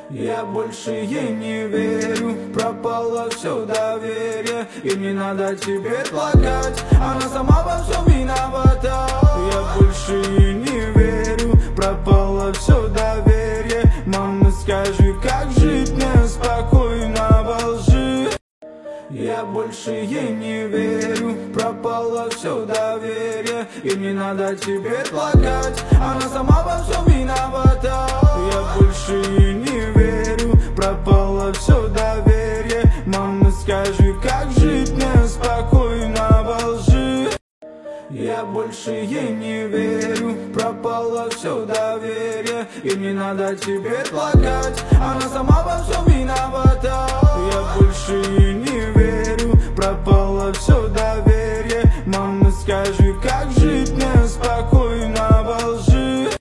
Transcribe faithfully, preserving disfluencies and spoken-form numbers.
Я больше ей не верю, пропало все доверие, и не надо теперь плакать, она сама во всем виновата. Я больше ей не верю, пропало все доверие, мама, скажи, как жить мне спокойно во лжи. Я больше ей не верю, пропало все доверие, и не надо теперь плакать, она сама во всем виновата. Я больше ей не верю, пропало все доверие, мама, скажи, как жить мне спокойно во лжи. Я больше ей не верю, пропало все доверие, и не надо теперь плакать, она сама во всем виновата. Я больше ей не верю, пропало все доверие.